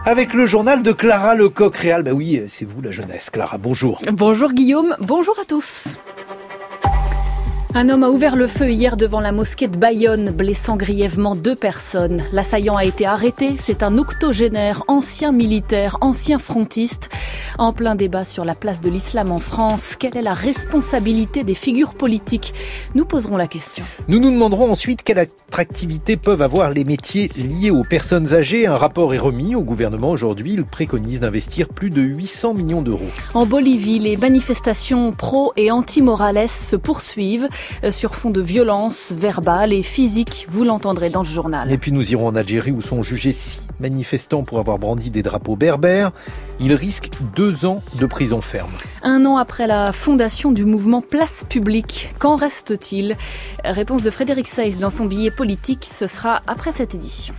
Avec le journal de Clara Lecoq-Réal. Bah oui, c'est vous la jeunesse, Clara. Bonjour. Bonjour Guillaume, bonjour à tous. Un homme a ouvert le feu hier devant la mosquée de Bayonne, blessant grièvement 2 personnes. L'assaillant a été arrêté, c'est un octogénaire, ancien militaire, ancien frontiste. En plein débat sur la place de l'islam en France, quelle est la responsabilité des figures politiques ? Nous poserons la question. Nous nous demanderons ensuite quelle attractivité peuvent avoir les métiers liés aux personnes âgées. Un rapport est remis au gouvernement aujourd'hui. Il préconise d'investir plus de 800 millions d'euros. En Bolivie, les manifestations pro- et anti-Morales se poursuivent sur fond de violence verbale et physique. Vous l'entendrez dans le journal. Et puis nous irons en Algérie où sont jugés 6 manifestants pour avoir brandi des drapeaux berbères. Ils risquent 2 ans de prison ferme. 1 an après la fondation du mouvement Place Publique, qu'en reste-t-il ? Réponse de Frédéric Seyss dans son billet politique, ce sera après cette édition.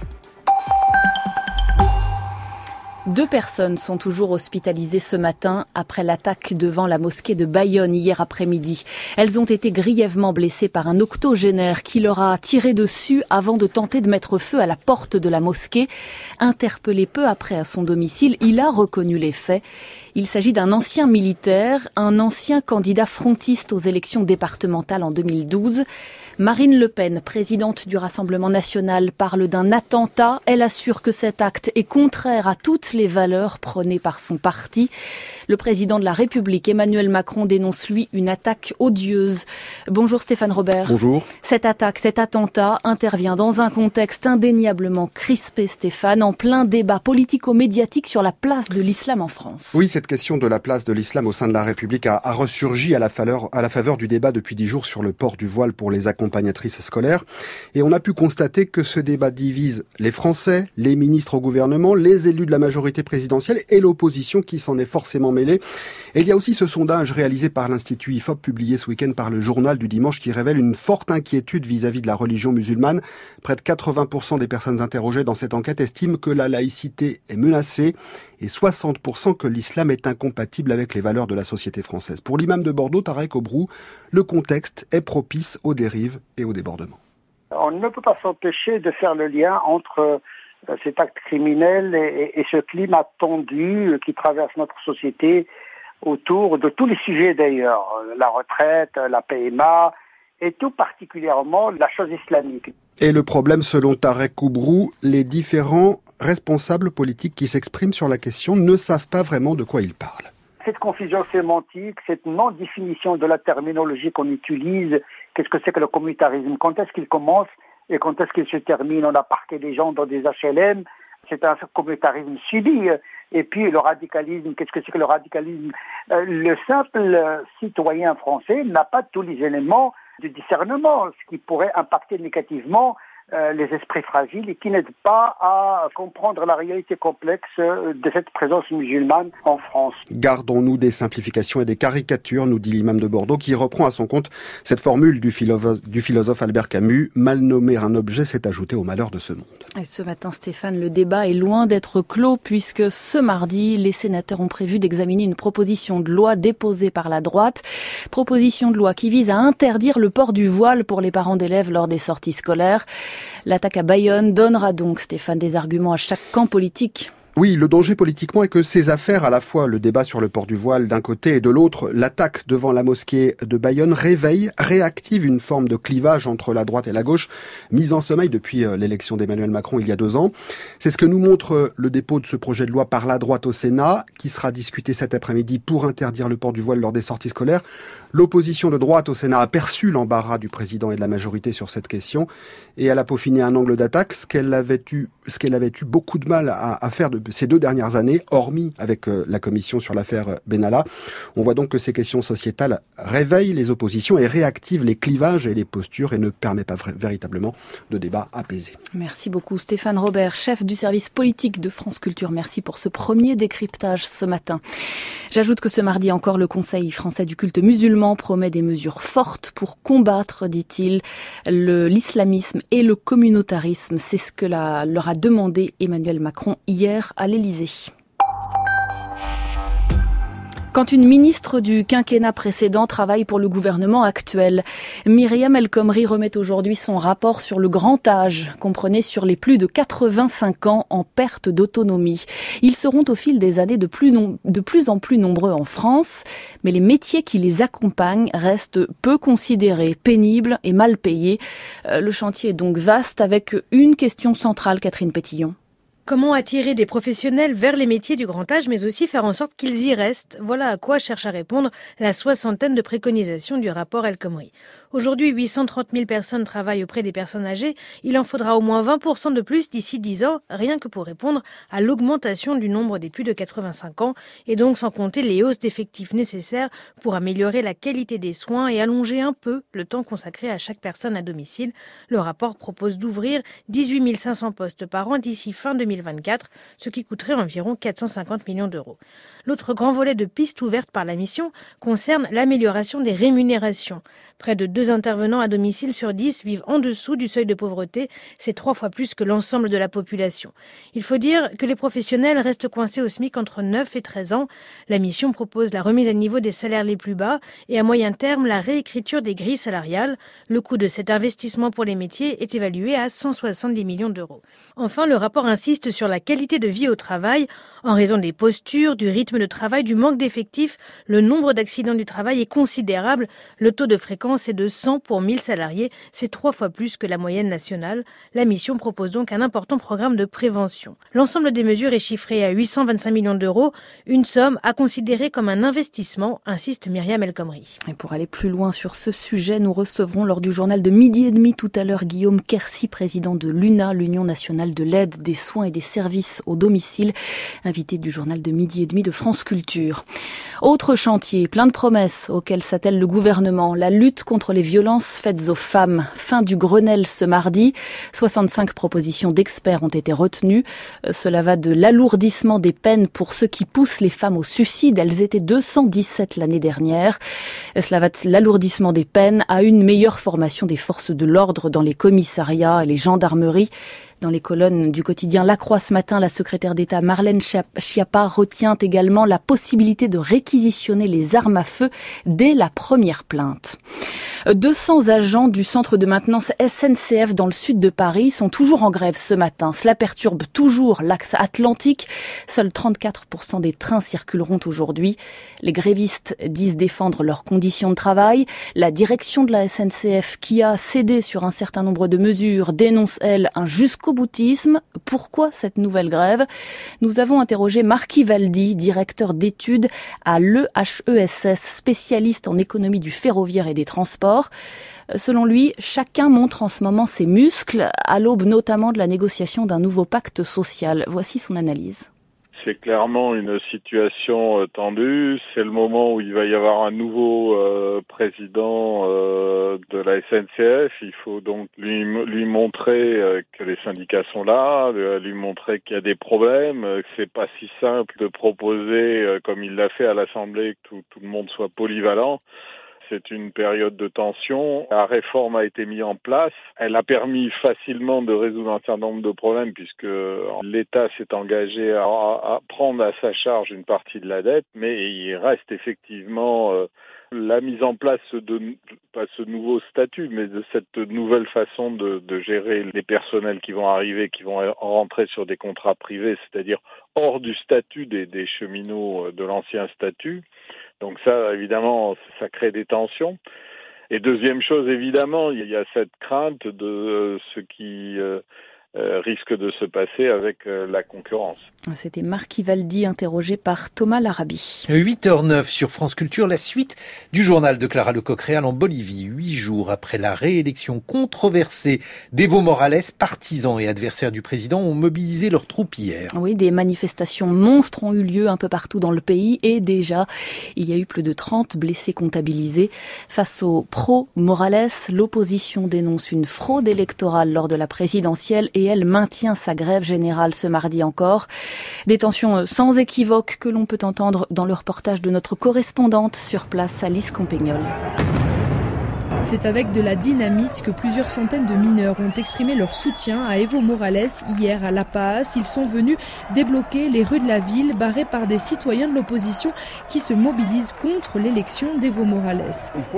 2 personnes sont toujours hospitalisées ce matin après l'attaque devant la mosquée de Bayonne hier après-midi. Elles ont été grièvement blessées par un octogénaire qui leur a tiré dessus avant de tenter de mettre feu à la porte de la mosquée. Interpellé peu après à son domicile, il a reconnu les faits. Il s'agit d'un ancien militaire, un ancien candidat frontiste aux élections départementales en 2012. Marine Le Pen, présidente du Rassemblement national, parle d'un attentat. Elle assure que cet acte est contraire à toutes les valeurs prônées par son parti. Le président de la République, Emmanuel Macron, dénonce lui une attaque odieuse. Bonjour Stéphane Robert. Bonjour. Cette attaque, cet attentat intervient dans un contexte indéniablement crispé, Stéphane, en plein débat politico-médiatique sur la place de l'islam en France. Oui, cette question de la place de l'islam au sein de la République a ressurgi à la faveur du débat depuis 10 jours sur le port du voile pour les accompagnatrices scolaires. Et on a pu constater que ce débat divise les Français, les ministres au gouvernement, les élus de la majorité présidentielle et l'opposition qui s'en est forcément mêlée. Et il y a aussi ce sondage réalisé par l'Institut IFOP, publié ce week-end par le Journal du Dimanche, qui révèle une forte inquiétude vis-à-vis de la religion musulmane. Près de 80% des personnes interrogées dans cette enquête estiment que la laïcité est menacée et 60% que l'islam est incompatible avec les valeurs de la société française. Pour l'imam de Bordeaux, Tarek Obrou, le contexte est propice aux dérives et aux débordements. On ne peut pas s'empêcher de faire le lien entre cet acte criminel et ce climat tendu qui traverse notre société autour de tous les sujets d'ailleurs, la retraite, la PMA et tout particulièrement la chose islamique. Et le problème, selon Tarek Obrou, les différents responsables politiques qui s'expriment sur la question ne savent pas vraiment de quoi ils parlent. Cette confusion sémantique, cette non-définition de la terminologie qu'on utilise, qu'est-ce que c'est que le communautarisme, quand est-ce qu'il commence et quand est-ce qu'il se termine? On a parqué des gens dans des HLM, c'est un communautarisme subi. Et puis le radicalisme, qu'est-ce que c'est que le radicalisme? Le simple citoyen français n'a pas tous les éléments de discernement, ce qui pourrait impacter négativement les esprits fragiles et qui n'aident pas à comprendre la réalité complexe de cette présence musulmane en France. Gardons-nous des simplifications et des caricatures, nous dit l'imam de Bordeaux, qui reprend à son compte cette formule du philosophe Albert Camus, mal nommer un objet, c'est ajouter au malheur de ce monde. Et ce matin, Stéphane, le débat est loin d'être clos puisque ce mardi, les sénateurs ont prévu d'examiner une proposition de loi déposée par la droite. Proposition de loi qui vise à interdire le port du voile pour les parents d'élèves lors des sorties scolaires. L'attaque à Bayonne donnera donc, Stéphane, des arguments à chaque camp politique. Oui, le danger politiquement est que ces affaires, à la fois le débat sur le port du voile d'un côté et de l'autre, l'attaque devant la mosquée de Bayonne, réactive une forme de clivage entre la droite et la gauche, mise en sommeil depuis l'élection d'Emmanuel Macron il y a 2 ans. C'est ce que nous montre le dépôt de ce projet de loi par la droite au Sénat, qui sera discuté cet après-midi pour interdire le port du voile lors des sorties scolaires. L'opposition de droite au Sénat a perçu l'embarras du président et de la majorité sur cette question, et elle a peaufiné un angle d'attaque, ce qu'elle avait eu beaucoup de mal à faire de ces 2 dernières années, hormis avec la commission sur l'affaire Benalla. On voit donc que ces questions sociétales réveillent les oppositions et réactivent les clivages et les postures et ne permettent pas véritablement de débat apaisé. Merci beaucoup Stéphane Robert, chef du service politique de France Culture. Merci pour ce premier décryptage ce matin. J'ajoute que ce mardi encore, le Conseil français du culte musulman promet des mesures fortes pour combattre, dit-il, l'islamisme et le communautarisme. C'est ce que leur a demandé Emmanuel Macron hier à l'Élysée. Quand une ministre du quinquennat précédent travaille pour le gouvernement actuel, Myriam El Khomri remet aujourd'hui son rapport sur le grand âge, comprenez sur les plus de 85 ans en perte d'autonomie. Ils seront au fil des années de plus en plus nombreux en France, mais les métiers qui les accompagnent restent peu considérés, pénibles et mal payés. Le chantier est donc vaste avec une question centrale, Catherine Pétillon. Comment attirer des professionnels vers les métiers du grand âge, mais aussi faire en sorte qu'ils y restent? Voilà à quoi cherche à répondre la soixantaine de préconisations du rapport El Khomri. Aujourd'hui, 830 000 personnes travaillent auprès des personnes âgées. Il en faudra au moins 20% de plus d'ici 10 ans, rien que pour répondre à l'augmentation du nombre des plus de 85 ans, et donc sans compter les hausses d'effectifs nécessaires pour améliorer la qualité des soins et allonger un peu le temps consacré à chaque personne à domicile. Le rapport propose d'ouvrir 18 500 postes par an d'ici fin 2024, ce qui coûterait environ 450 millions d'euros. L'autre grand volet de pistes ouvertes par la mission concerne l'amélioration des rémunérations. Près de 2 intervenants à domicile sur 10 vivent en dessous du seuil de pauvreté. C'est 3 fois plus que l'ensemble de la population. Il faut dire que les professionnels restent coincés au SMIC entre 9 et 13 ans. La mission propose la remise à niveau des salaires les plus bas et à moyen terme la réécriture des grilles salariales. Le coût de cet investissement pour les métiers est évalué à 170 millions d'euros. Enfin, le rapport insiste sur la qualité de vie au travail. En raison des postures, du rythme de travail, du manque d'effectifs, le nombre d'accidents du travail est considérable. Le taux de fréquence est de 100 pour 1000 salariés. C'est 3 fois plus que la moyenne nationale. La mission propose donc un important programme de prévention. L'ensemble des mesures est chiffré à 825 millions d'euros, une somme à considérer comme un investissement, insiste Myriam El Khomri. Et pour aller plus loin sur ce sujet, nous recevrons lors du journal de 12h30 tout à l'heure Guillaume Quercy, président de l'UNA, l'Union nationale de l'aide, des soins et des services au domicile, invité du journal de 12h30 de France Culture. Autre chantier, plein de promesses auxquelles s'attelle le gouvernement, la lutte contre les violences faites aux femmes. Fin du Grenelle ce mardi. 65 propositions d'experts ont été retenues. Cela va de l'alourdissement des peines pour ceux qui poussent les femmes au suicide. Elles étaient 217 l'année dernière. Cela va de l'alourdissement des peines à une meilleure formation des forces de l'ordre dans les commissariats et les gendarmeries. Dans les colonnes du quotidien La Croix ce matin, la secrétaire d'État Marlène Schiappa retient également la possibilité de réquisitionner les armes à feu dès la première plainte. 200 agents du centre de maintenance SNCF dans le sud de Paris sont toujours en grève ce matin. Cela perturbe toujours l'axe atlantique. Seuls 34% des trains circuleront aujourd'hui. Les grévistes disent défendre leurs conditions de travail. La direction de la SNCF, qui a cédé sur un certain nombre de mesures, dénonce, elle, un jusqu'au-boutisme. Pourquoi cette nouvelle grève? Nous avons interrogé Marc Ivaldi, directeur d'études à l'EHESS, spécialiste en économie du ferroviaire et des transports. Selon lui, chacun montre en ce moment ses muscles, à l'aube notamment de la négociation d'un nouveau pacte social. Voici son analyse. C'est clairement une situation tendue. C'est le moment où il va y avoir un nouveau président de la SNCF. Il faut donc lui montrer que les syndicats sont là, lui montrer qu'il y a des problèmes, que c'est pas si simple de proposer, comme il l'a fait à l'Assemblée, que tout le monde soit polyvalent. C'est une période de tension. La réforme a été mise en place. Elle a permis facilement de résoudre un certain nombre de problèmes puisque l'État s'est engagé à prendre à sa charge une partie de la dette, mais il reste effectivement la mise en place pas ce nouveau statut, mais de cette nouvelle façon de gérer les personnels qui vont arriver, qui vont rentrer sur des contrats privés, c'est-à-dire hors du statut des cheminots de l'ancien statut. Donc ça, évidemment, ça crée des tensions. Et deuxième chose, évidemment, il y a cette crainte de ce qui risque de se passer avec la concurrence. C'était Marc Ivaldi, interrogé par Thomas Larabi. 8h09 sur France Culture, la suite du journal de Clara Lecoq-Réal en Bolivie. 8 jours après la réélection controversée d'Evo Morales, partisans et adversaires du président ont mobilisé leurs troupes hier. Oui, des manifestations monstres ont eu lieu un peu partout dans le pays et déjà, il y a eu plus de 30 blessés comptabilisés. Face aux pro-Morales, l'opposition dénonce une fraude électorale lors de la présidentielle et elle maintient sa grève générale ce mardi encore. Des tensions sans équivoque que l'on peut entendre dans le reportage de notre correspondante sur place, Alice Compignol. C'est avec de la dynamite que plusieurs centaines de mineurs ont exprimé leur soutien à Evo Morales hier à La Paz. Ils sont venus débloquer les rues de la ville, barrées par des citoyens de l'opposition qui se mobilisent contre l'élection d'Evo Morales.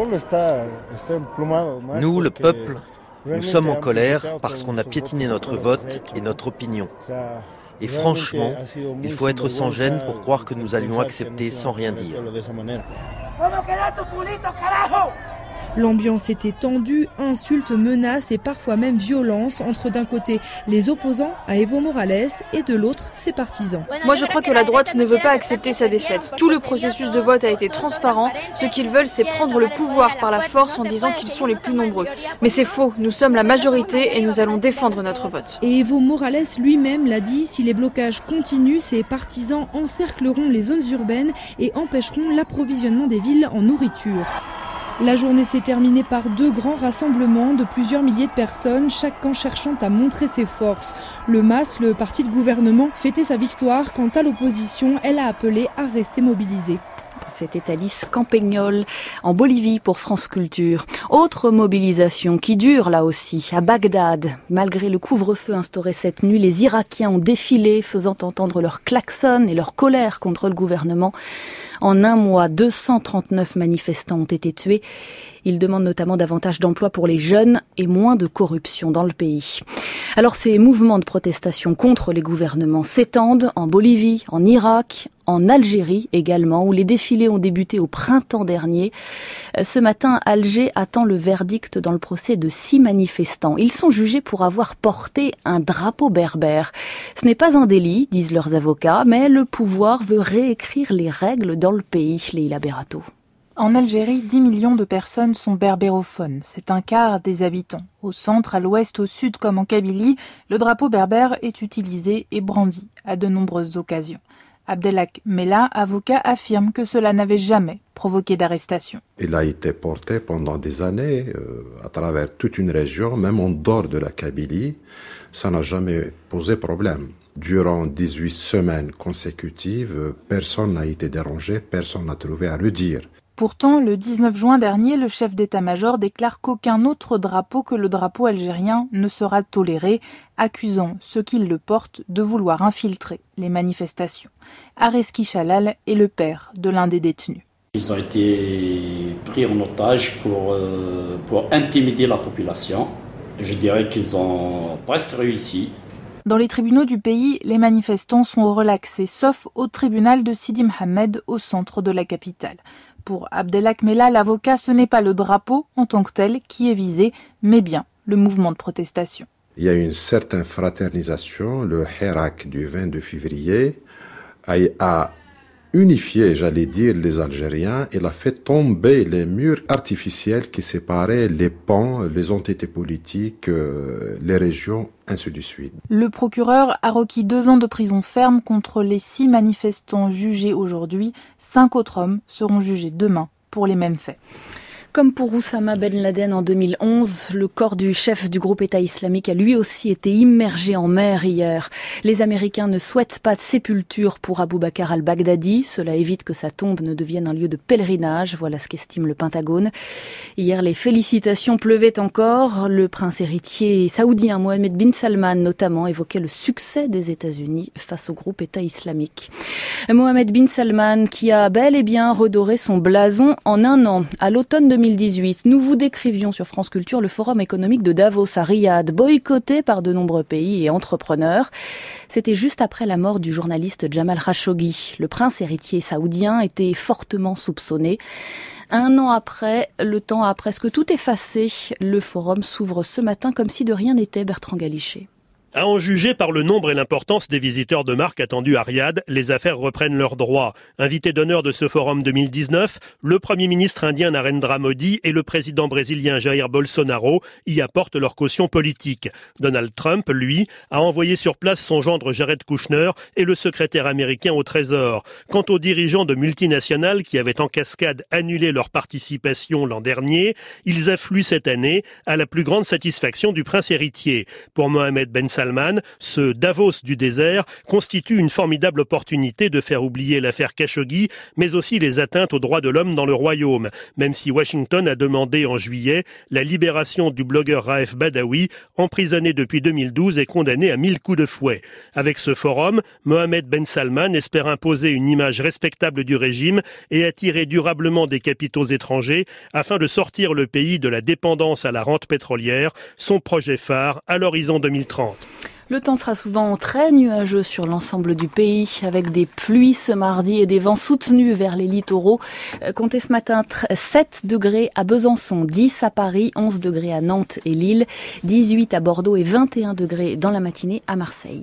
Nous, le peuple, nous sommes en colère parce qu'on a piétiné notre vote et notre opinion. Et franchement, il faut être sans gêne pour croire que nous allions accepter sans rien dire. L'ambiance était tendue, insultes, menaces et parfois même violence entre d'un côté les opposants à Evo Morales et de l'autre ses partisans. Moi je crois que la droite ne veut pas accepter sa défaite. Tout le processus de vote a été transparent. Ce qu'ils veulent, c'est prendre le pouvoir par la force en disant qu'ils sont les plus nombreux. Mais c'est faux, nous sommes la majorité et nous allons défendre notre vote. Et Evo Morales lui-même l'a dit, si les blocages continuent, ses partisans encercleront les zones urbaines et empêcheront l'approvisionnement des villes en nourriture. La journée s'est terminée par 2 grands rassemblements de plusieurs milliers de personnes, chaque camp cherchant à montrer ses forces. Le MAS, le parti de gouvernement, fêtait sa victoire. Quant à l'opposition, elle a appelé à rester mobilisée. C'était Alice Campagnol en Bolivie pour France Culture. Autre mobilisation qui dure là aussi, à Bagdad. Malgré le couvre-feu instauré cette nuit, les Irakiens ont défilé, faisant entendre leur klaxon et leur colère contre le gouvernement. En un mois, 239 manifestants ont été tués. Ils demandent notamment davantage d'emplois pour les jeunes et moins de corruption dans le pays. Alors ces mouvements de protestation contre les gouvernements s'étendent en Bolivie, en Irak, en Algérie également, où les défilés ont débuté au printemps dernier. Ce matin, Alger attend le verdict dans le procès de 6 manifestants. Ils sont jugés pour avoir porté un drapeau berbère. Ce n'est pas un délit, disent leurs avocats, mais le pouvoir veut réécrire les règles dans le pays. Leïla Berato. En Algérie, 10 millions de personnes sont berbérophones. C'est un quart des habitants. Au centre, à l'ouest, au sud comme en Kabylie, le drapeau berbère est utilisé et brandi à de nombreuses occasions. Abdelhak Mella, avocat, affirme que cela n'avait jamais provoqué d'arrestation. Il a été porté pendant des années à travers toute une région, même en dehors de la Kabylie. Ça n'a jamais posé problème. Durant 18 semaines consécutives, personne n'a été dérangé, personne n'a trouvé à le dire. Pourtant, le 19 juin dernier, le chef d'état-major déclare qu'aucun autre drapeau que le drapeau algérien ne sera toléré, accusant ceux qui le portent de vouloir infiltrer les manifestations. Areski Chalal est le père de l'un des détenus. Ils ont été pris en otage pour intimider la population. Je dirais qu'ils ont presque réussi. Dans les tribunaux du pays, les manifestants sont relaxés, sauf au tribunal de Sidi Mohamed, au centre de la capitale. Pour Abdelhak Mella, l'avocat, ce n'est pas le drapeau en tant que tel qui est visé, mais bien le mouvement de protestation. Il y a une certaine fraternisation. Le Hirak du 22 février a unifié, j'allais dire, les Algériens. Il a fait tomber les murs artificiels qui séparaient les pans, les entités politiques, les régions, ainsi de suite. Le procureur a requis 2 ans de prison ferme contre les 6 manifestants jugés aujourd'hui. 5 autres hommes seront jugés demain pour les mêmes faits. Comme pour Oussama Ben Laden en 2011, le corps du chef du groupe État islamique a lui aussi été immergé en mer hier. Les Américains ne souhaitent pas de sépulture pour Abou Bakr al-Baghdadi. Cela évite que sa tombe ne devienne un lieu de pèlerinage. Voilà ce qu'estime le Pentagone. Hier, les félicitations pleuvaient encore. Le prince héritier saoudien Mohammed bin Salman notamment évoquait le succès des États-Unis face au groupe État islamique. Mohammed bin Salman qui a bel et bien redoré son blason en un an. À l'automne 2018, nous vous décrivions sur France Culture le forum économique de Davos à Riyad, boycotté par de nombreux pays et entrepreneurs. C'était juste après la mort du journaliste Jamal Khashoggi. Le prince héritier saoudien était fortement soupçonné. Un an après, le temps a presque tout effacé. Le forum s'ouvre ce matin comme si de rien n'était, Bertrand Galichet. À en juger par le nombre et l'importance des visiteurs de marque attendus à Riyad, les affaires reprennent leur droit. Invité d'honneur de ce forum 2019, le Premier ministre indien Narendra Modi et le président brésilien Jair Bolsonaro y apportent leur caution politique. Donald Trump, lui, a envoyé sur place son gendre Jared Kushner et le secrétaire américain au Trésor. Quant aux dirigeants de multinationales qui avaient en cascade annulé leur participation l'an dernier, ils affluent cette année à la plus grande satisfaction du prince héritier. Pour Mohammed Ben Salman, Salman, ce Davos du désert, constitue une formidable opportunité de faire oublier l'affaire Khashoggi, mais aussi les atteintes aux droits de l'homme dans le royaume, même si Washington a demandé en juillet la libération du blogueur Raef Badawi, emprisonné depuis 2012 et condamné à 1000 coups de fouet. Avec ce forum, Mohammed Ben Salman espère imposer une image respectable du régime et attirer durablement des capitaux étrangers afin de sortir le pays de la dépendance à la rente pétrolière, son projet phare à l'horizon 2030. Le temps sera souvent très nuageux sur l'ensemble du pays, avec des pluies ce mardi et des vents soutenus vers les littoraux. Comptez ce matin 7 degrés à Besançon, 10 à Paris, 11 degrés à Nantes et Lille, 18 à Bordeaux et 21 degrés dans la matinée à Marseille.